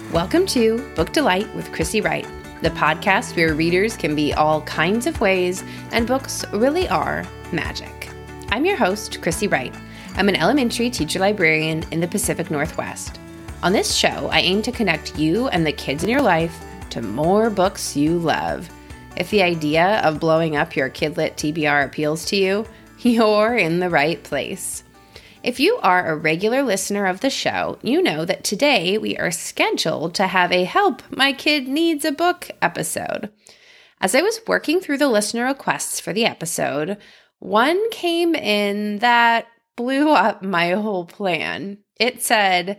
Welcome to Book Delight with Chrissy Wright, the podcast where readers can be all kinds of ways and books really are magic. I'm your host, Chrissy Wright. I'm an elementary teacher librarian in the Pacific Northwest. On this show, I aim to connect you and the kids in your life to more books you love. If the idea of blowing up your Kidlit TBR appeals to you, you're in the right place. If you are a regular listener of the show, you know that today we are scheduled to have a Help, My Kid Needs a Book episode. As I was working through the listener requests for the episode, one came in that blew up my whole plan. It said,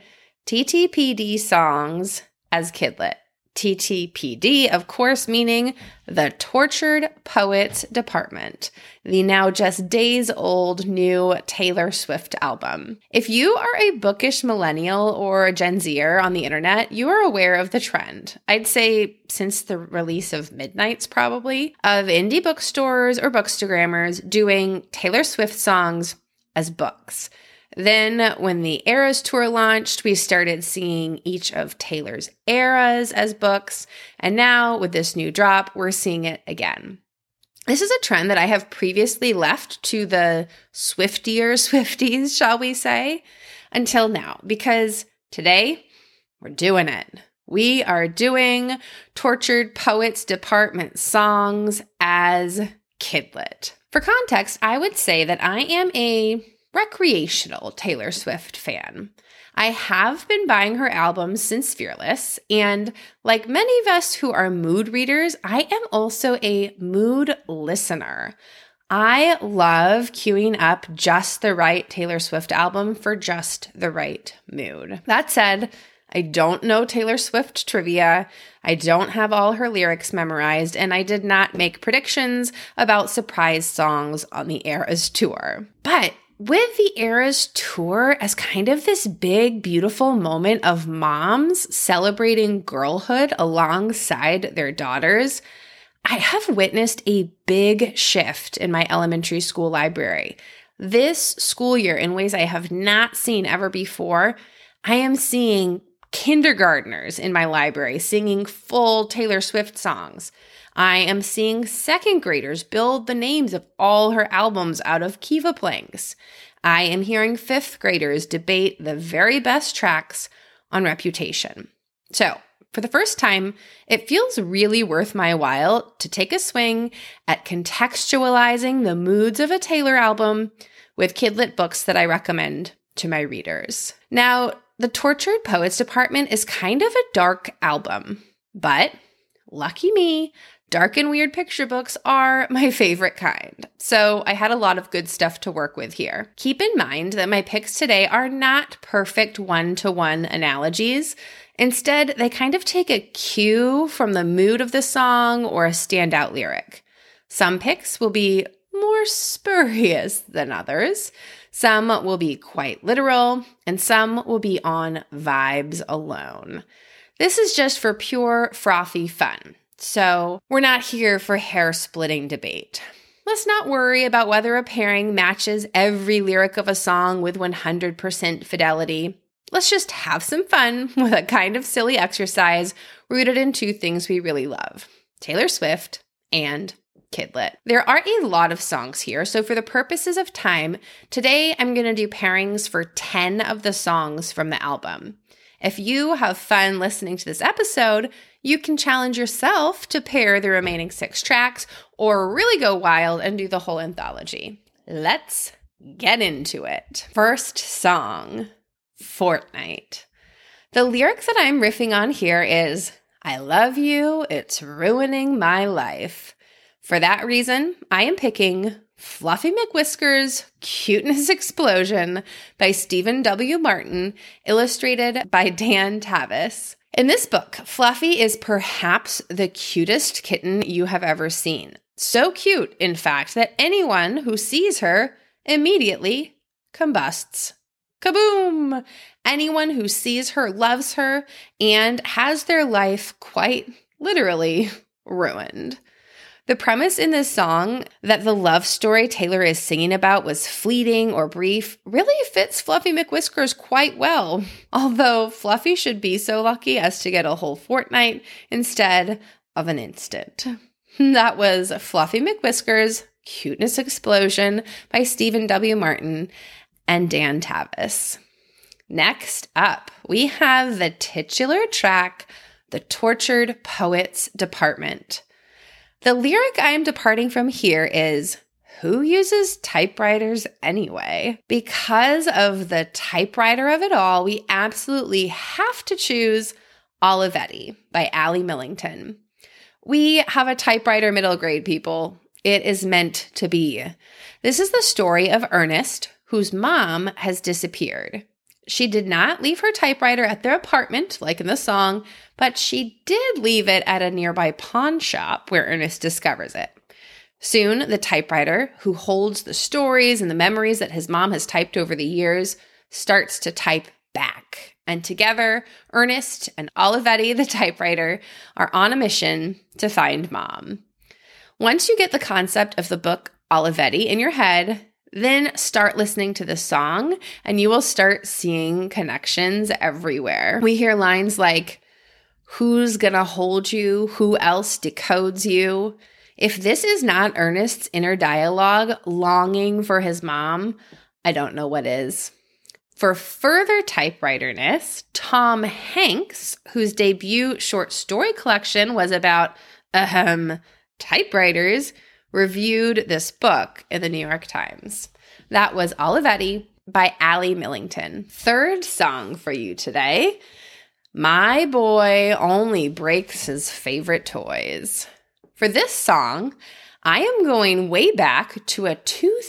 TTPD songs as Kidlit. TTPD, of course, meaning the Tortured Poets Department, the now just days old new Taylor Swift album. If you are a bookish millennial or a Gen Zer on the internet, you are aware of the trend. I'd say since the release of Midnights, probably, of indie bookstores or bookstagrammers doing Taylor Swift songs as books. Then when the Eras Tour launched, we started seeing each of Taylor's eras as books. And now with this new drop, we're seeing it again. This is a trend that I have previously left to the Swifties, shall we say, until now, because today we're doing it. We are doing Tortured Poets Department songs as Kidlit. For context, I would say that I am a recreational Taylor Swift fan. I have been buying her albums since Fearless, and like many of us who are mood readers, I am also a mood listener. I love queuing up just the right Taylor Swift album for just the right mood. That said, I don't know Taylor Swift trivia, I don't have all her lyrics memorized, and I did not make predictions about surprise songs on the Eras Tour. But with the Eras Tour as kind of this big, beautiful moment of moms celebrating girlhood alongside their daughters, I have witnessed a big shift in my elementary school library. This school year, in ways I have not seen ever before, I am seeing kindergartners in my library singing full Taylor Swift songs. I am seeing second graders build the names of all her albums out of Kiva planks. I am hearing fifth graders debate the very best tracks on Reputation. So, for the first time, it feels really worth my while to take a swing at contextualizing the moods of a Taylor album with Kidlit books that I recommend to my readers. Now, the Tortured Poets Department is kind of a dark album, but lucky me, dark and weird picture books are my favorite kind. So I had a lot of good stuff to work with here. Keep in mind that my picks today are not perfect one-to-one analogies. Instead, they kind of take a cue from the mood of the song or a standout lyric. Some picks will be more spurious than others. Some will be quite literal, and some will be on vibes alone. This is just for pure frothy fun. So we're not here for hair-splitting debate. Let's not worry about whether a pairing matches every lyric of a song with 100% fidelity. Let's just have some fun with a kind of silly exercise rooted in two things we really love: Taylor Swift and Kidlit. There are a lot of songs here, so for the purposes of time, today I'm going to do pairings for 10 of the songs from the album. If you have fun listening to this episode, you can challenge yourself to pair the remaining 6 tracks or really go wild and do the whole anthology. Let's get into it. First song, Fortnight. The lyric that I'm riffing on here is, "I love you, it's ruining my life." For that reason, I am picking Fluffy McWhisker's Cuteness Explosion by Stephen W. Martin, illustrated by Dan Tavis. In this book, Fluffy is perhaps the cutest kitten you have ever seen. So cute, in fact, that anyone who sees her immediately combusts. Kaboom! Anyone who sees her loves her and has their life quite literally ruined. The premise in this song that the love story Taylor is singing about was fleeting or brief really fits Fluffy McWhiskers quite well, although Fluffy should be so lucky as to get a whole fortnight instead of an instant. That was Fluffy McWhiskers, Cuteness Explosion by Stephen W. Martin and Dan Tavis. Next up, we have the titular track, The Tortured Poets Department. The lyric I am departing from here is, who uses typewriters anyway? Because of the typewriter of it all, we absolutely have to choose Olivetti by Allie Millington. We have a typewriter middle grade, people. It is meant to be. This is the story of Ernest, whose mom has disappeared. She did not leave her typewriter at their apartment, like in the song, but she did leave it at a nearby pawn shop where Ernest discovers it. Soon, the typewriter, who holds the stories and the memories that his mom has typed over the years, starts to type back. And together, Ernest and Olivetti, the typewriter, are on a mission to find Mom. Once you get the concept of the book Olivetti in your head, then start listening to the song and you will start seeing connections everywhere. We hear lines like, who's gonna hold you? Who else decodes you? If this is not Ernest's inner dialogue longing for his mom, I don't know what is. For further typewriterness, Tom Hanks, whose debut short story collection was about, typewriters, reviewed this book in the New York Times. That was Olivetti by Allie Millington. Third song for you today, My Boy Only Breaks His Favorite Toys. For this song, I am going way back to a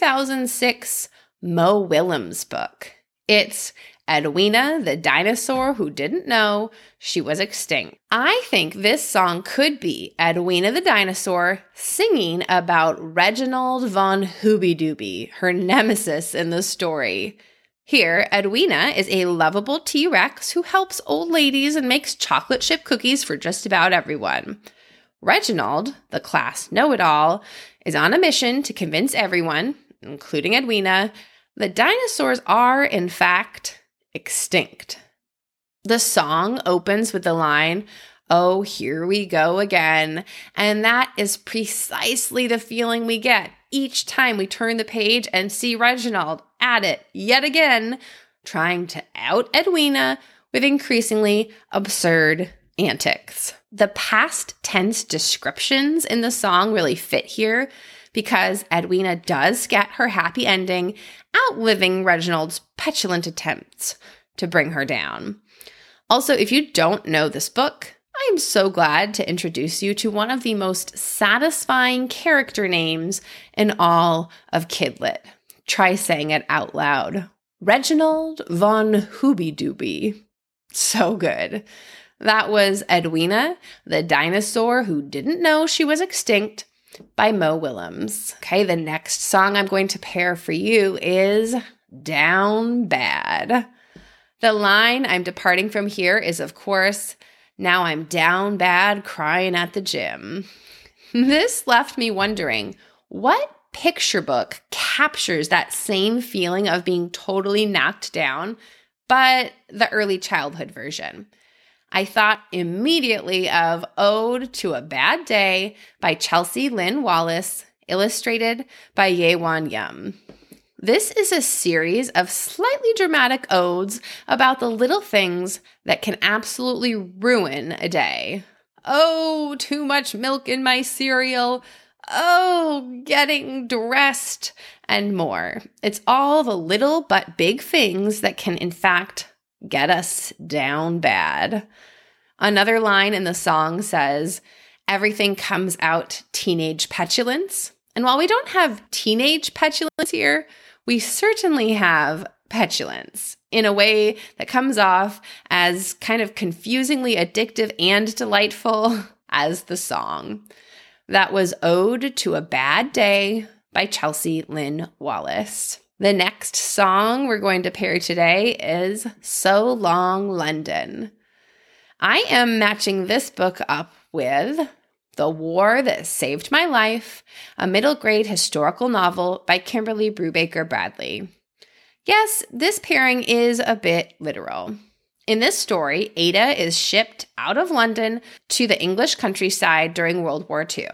2006 Mo Willems book. It's Edwina, the dinosaur who didn't know she was extinct. I think this song could be Edwina the dinosaur singing about Reginald von Hooby-Dooby, her nemesis in the story. Here, Edwina is a lovable T-Rex who helps old ladies and makes chocolate chip cookies for just about everyone. Reginald, the class know-it-all, is on a mission to convince everyone, including Edwina, that dinosaurs are, in fact, extinct. The song opens with the line, "Oh, here we go again," and that is precisely the feeling we get each time we turn the page and see Reginald at it yet again, trying to out Edwina with increasingly absurd antics. The past tense descriptions in the song really fit here because Edwina does get her happy ending, outliving Reginald's petulant attempts to bring her down. Also, if you don't know this book, I am so glad to introduce you to one of the most satisfying character names in all of Kidlit. Try saying it out loud. Reginald von Hooby-Dooby. So good. That was Edwina, the dinosaur who didn't know she was extinct, by Mo Willems. Okay, the next song I'm going to pair for you is Down Bad. The line I'm departing from here is, of course, now I'm down bad crying at the gym. This left me wondering, what picture book captures that same feeling of being totally knocked down, but the early childhood version? I thought immediately of Ode to a Bad Day by Chelsea Lynn Wallace, illustrated by Yewon Yum. This is a series of slightly dramatic odes about the little things that can absolutely ruin a day. Oh, too much milk in my cereal. Oh, getting dressed, and more. It's all the little but big things that can, in fact, get us down bad. Another line in the song says, everything comes out teenage petulance. And while we don't have teenage petulance here, we certainly have petulance in a way that comes off as kind of confusingly addictive and delightful as the song. That was Ode to a Bad Day by Chelsea Lynn Wallace. The next song we're going to pair today is So Long London. I am matching this book up with The War That Saved My Life, a middle grade historical novel by Kimberly Brubaker Bradley. Yes, this pairing is a bit literal. In this story, Ada is shipped out of London to the English countryside during World War II.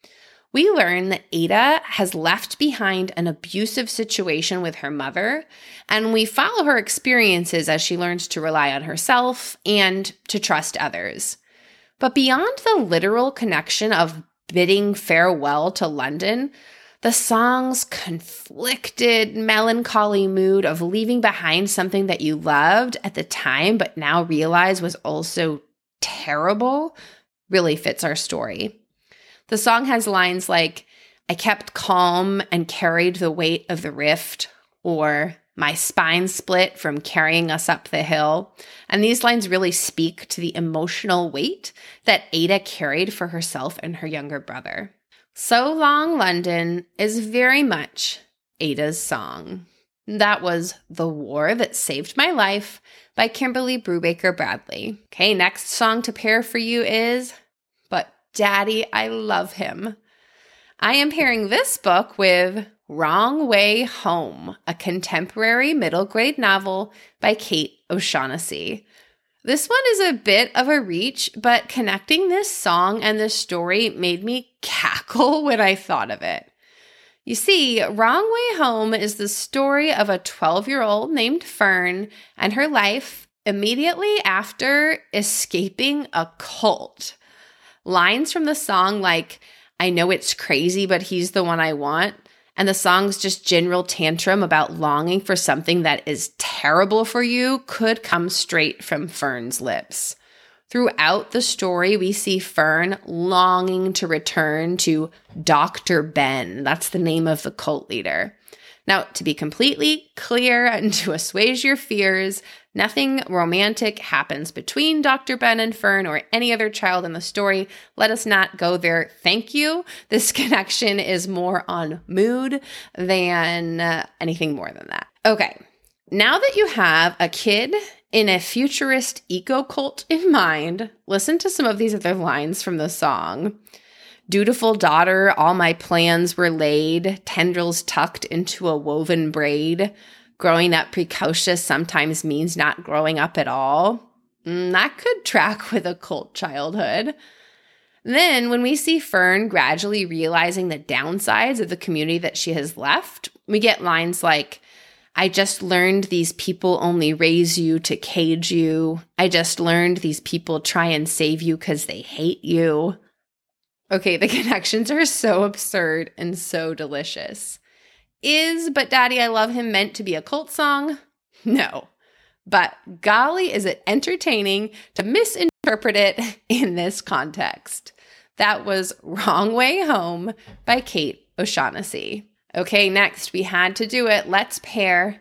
We learn that Ada has left behind an abusive situation with her mother, and we follow her experiences as she learns to rely on herself and to trust others. But beyond the literal connection of bidding farewell to London, the song's conflicted, melancholy mood of leaving behind something that you loved at the time but now realize was also terrible really fits our story. The song has lines like, "I kept calm and carried the weight of the rift," or "My spine split from carrying us up the hill." And these lines really speak to the emotional weight that Ada carried for herself and her younger brother. "So Long, London" is very much Ada's song. That was The War That Saved My Life by Kimberly Brubaker Bradley. Okay, next song to pair for you is But Daddy, I Love Him. I am pairing this book with Wrong Way Home, a contemporary middle grade novel by Kate O'Shaughnessy. This one is a bit of a reach, but connecting this song and this story made me cackle when I thought of it. You see, Wrong Way Home is the story of a 12-year-old named Fern and her life immediately after escaping a cult. Lines from the song like, "I know it's crazy, but he's the one I want," and the song's just general tantrum about longing for something that is terrible for you could come straight from Fern's lips. Throughout the story, we see Fern longing to return to Dr. Ben. That's the name of the cult leader. Now, to be completely clear and to assuage your fears, nothing romantic happens between Dr. Ben and Fern or any other child in the story. Let us not go there. Thank you. This connection is more on mood than anything more than that. Okay, now that you have a kid in a futurist eco-cult in mind, listen to some of these other lines from the song. "Dutiful daughter, all my plans were laid, tendrils tucked into a woven braid. Growing up precocious sometimes means not growing up at all." That could track with a cult childhood. Then when we see Fern gradually realizing the downsides of the community that she has left, we get lines like, "I just learned these people only raise you to cage you. I just learned these people try and save you because they hate you." Okay, the connections are so absurd and so delicious. Is But Daddy, I Love Him meant to be a cult song? No. But golly, is it entertaining to misinterpret it in this context. That was Wrong Way Home by Kate O'Shaughnessy. Okay, next, we had to do it. Let's pair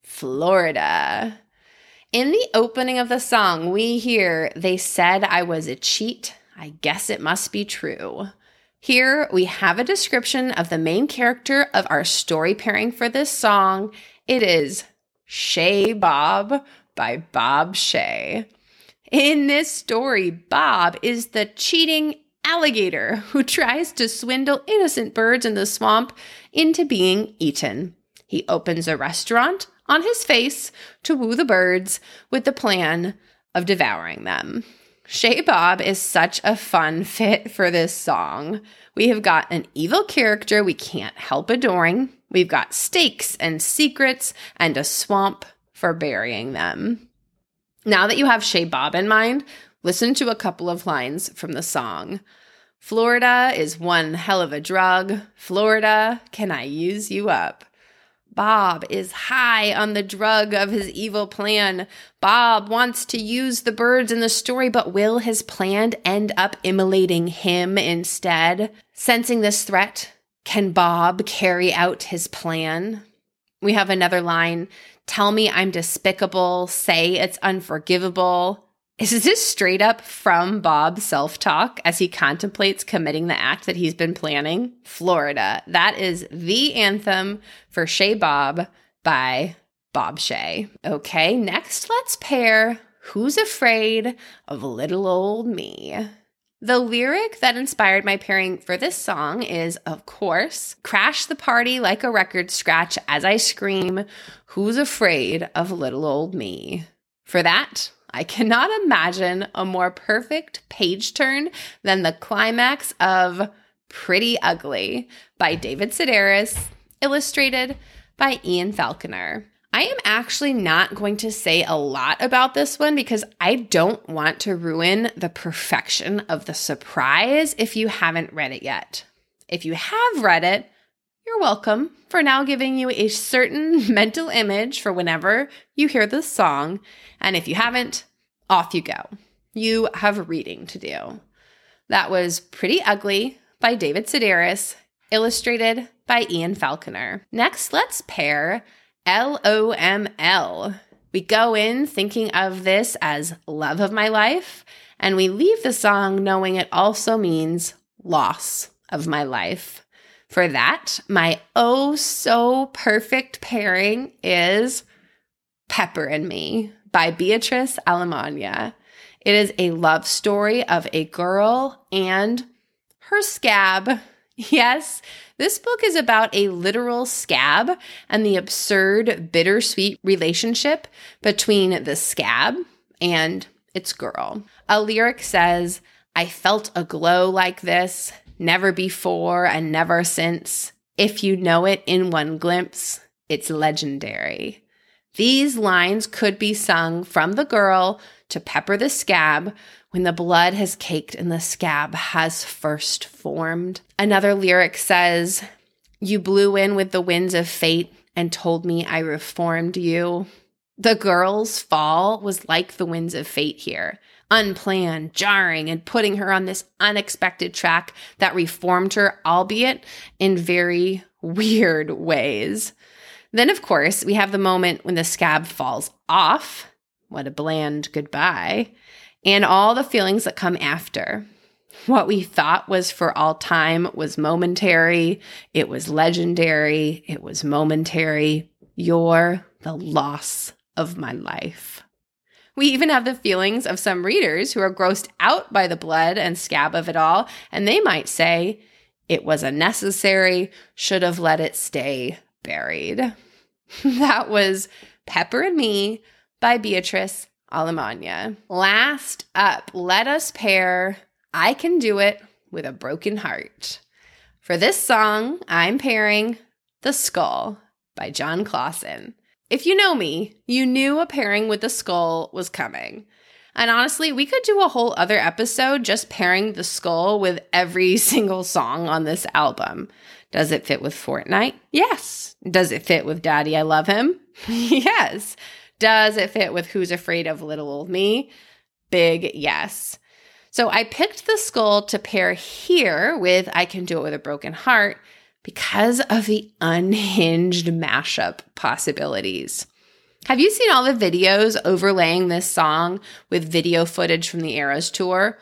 Florida. In the opening of the song, we hear, "They said I was a cheat. I guess it must be true." Here we have a description of the main character of our story pairing for this song. It is Shay Bob by Bob Shay. In this story, Bob is the cheating alligator who tries to swindle innocent birds in the swamp into being eaten. He opens a restaurant on his face to woo the birds with the plan of devouring them. Shay Bob is such a fun fit for this song. We have got an evil character we can't help adoring. We've got stakes and secrets and a swamp for burying them. Now that you have Shay Bob in mind, listen to a couple of lines from the song. "Florida is one hell of a drug. Florida, can I use you up?" Bob is high on the drug of his evil plan. Bob wants to use the birds in the story, but will his plan end up immolating him instead? Sensing this threat, can Bob carry out his plan? We have another line, "Tell me I'm despicable, say it's unforgivable." Is this straight up from Bob's self-talk as he contemplates committing the act that he's been planning? Florida. That is the anthem for Shay Bob by Bob Shay. Okay, next let's pair Who's Afraid of Little Old Me. The lyric that inspired my pairing for this song is, of course, crash the party like a record scratch as I scream, who's afraid of little old me? For that, I cannot imagine a more perfect page turn than the climax of Pretty Ugly by David Sedaris, illustrated by Ian Falconer. I am actually not going to say a lot about this one because I don't want to ruin the perfection of the surprise if you haven't read it yet. If you have read it, you're welcome for now giving you a certain mental image for whenever you hear this song. And if you haven't, off you go. You have reading to do. That was Pretty Ugly by David Sedaris, illustrated by Ian Falconer. Next, let's pair LOML. We go in thinking of this as love of my life, and we leave the song knowing it also means loss of my life. For that, my oh so perfect pairing is Pepper and Me by Beatrice Alemania. It is a love story of a girl and her scab. Yes, this book is about a literal scab and the absurd, bittersweet relationship between the scab and its girl. A lyric says, I felt a glow like this, never before and never since. If you know it in one glimpse, it's legendary. These lines could be sung from the girl to Pepper the scab when the blood has caked and the scab has first formed. Another lyric says, you blew in with the winds of fate and told me I reformed you. The girl's fall was like the winds of fate here, unplanned, jarring, and putting her on this unexpected track that reformed her, albeit in very weird ways. Then, of course, we have the moment when the scab falls off. What a bland goodbye. And all the feelings that come after. What we thought was for all time was momentary. It was legendary. It was momentary. You're the loss of my life. We even have the feelings of some readers who are grossed out by the blood and scab of it all, and they might say, it was unnecessary, should have let it stay buried. That was Pepper and Me by Beatrice Alemania. Last up, let us pair I Can Do It with a Broken Heart. For this song, I'm pairing The Skull by Jon Klassen. If you know me, you knew a pairing with The Skull was coming. And honestly, we could do a whole other episode just pairing The Skull with every single song on this album. Does it fit with Fortnite? Yes. Does it fit with Daddy, I Love Him? Yes. Does it fit with Who's Afraid of Little Old Me? Big yes. So I picked The Skull to pair here with I Can Do It with a Broken Heart because of the unhinged mashup possibilities. Have you seen all the videos overlaying this song with video footage from the Eras Tour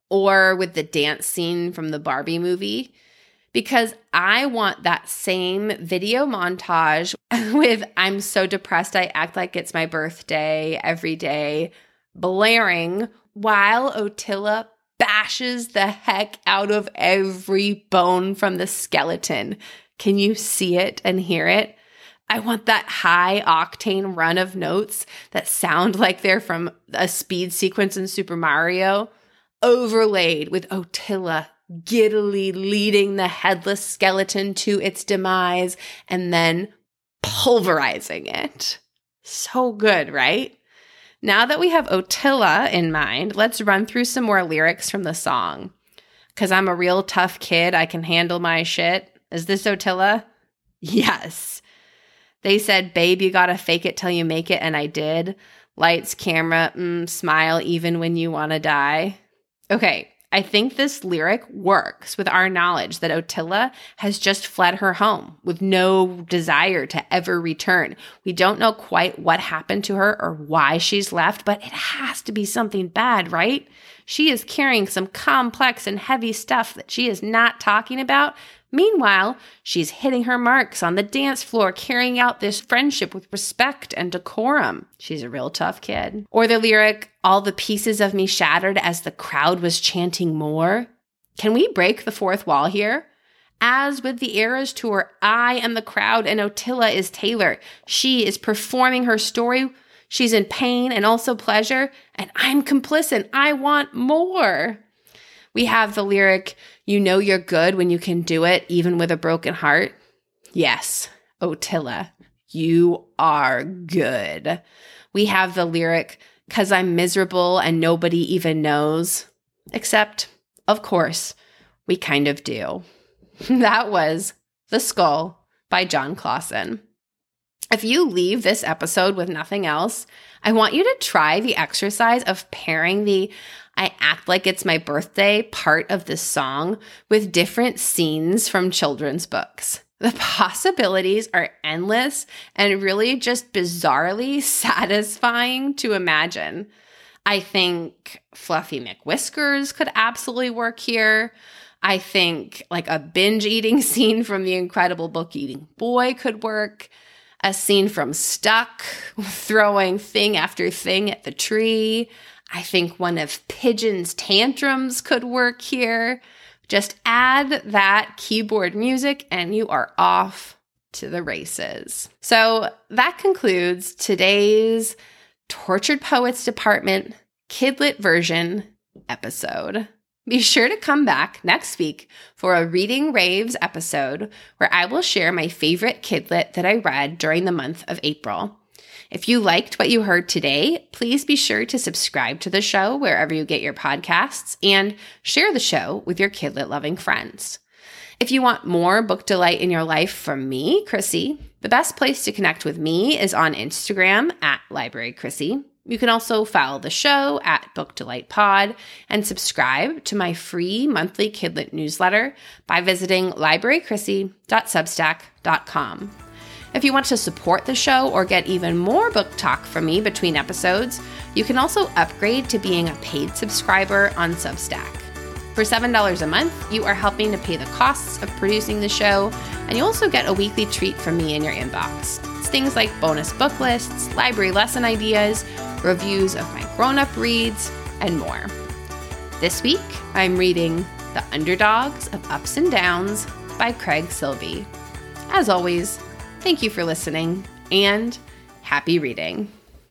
or with the dance scene from the Barbie movie? Because I want that same video montage with I'm so depressed I act like it's my birthday every day blaring while Ottila bashes the heck out of every bone from the skeleton. Can you see it and hear it? I want that high octane run of notes that sound like they're from a speed sequence in Super Mario, overlaid with Ottila giddily leading the headless skeleton to its demise and then pulverizing it. So good, right? Now that we have Ottila in mind, let's run through some more lyrics from the song. Because I'm a real tough kid, I can handle my shit. Is this Ottila? Yes. They said, babe, you gotta fake it till you make it, and I did. Lights, camera, smile even when you wanna die. Okay, I think this lyric works with our knowledge that Ottila has just fled her home with no desire to ever return. We don't know quite what happened to her or why she's left, but it has to be something bad, right? She is carrying some complex and heavy stuff that she is not talking about. Meanwhile, she's hitting her marks on the dance floor, carrying out this friendship with respect and decorum. She's a real tough kid. Or the lyric, all the pieces of me shattered as the crowd was chanting more. Can we break the fourth wall here? As with the Eras Tour, I am the crowd and Ottila is Taylor. She is performing her story. She's in pain and also pleasure, and I'm complicit. I want more. We have the lyric, you know you're good when you can do it, even with a broken heart. Yes, Ottila, you are good. We have the lyric, 'cause I'm miserable and nobody even knows. Except, of course, we kind of do. That was The Skull by Jon Klassen. If you leave this episode with nothing else, I want you to try the exercise of pairing the I act like it's my birthday part of this song with different scenes from children's books. The possibilities are endless and really just bizarrely satisfying to imagine. I think Fluffy McWhiskers could absolutely work here. I think like a binge eating scene from The Incredible Book Eating Boy could work. A scene from Stuck, throwing thing after thing at the tree. I think one of Pigeon's tantrums could work here. Just add that keyboard music and you are off to the races. So that concludes today's Tortured Poets Department Kidlit version episode. Be sure to come back next week for a Reading Raves episode where I will share my favorite Kidlit that I read during the month of April. If you liked what you heard today, please be sure to subscribe to the show wherever you get your podcasts and share the show with your Kidlit-loving friends. If you want more book delight in your life from me, Chrissy, the best place to connect with me is on Instagram at Library Chrissy. You can also follow the show at Book Delight Pod and subscribe to my free monthly Kidlit newsletter by visiting librarychrissy.substack.com. If you want to support the show or get even more book talk from me between episodes, you can also upgrade to being a paid subscriber on Substack. For $7 a month, you are helping to pay the costs of producing the show, and you also get a weekly treat from me in your inbox. It's things like bonus book lists, library lesson ideas, reviews of my grown-up reads, and more. This week, I'm reading The Underdogs of Ups and Downs by Craig Silvey. As always, thank you for listening, and happy reading.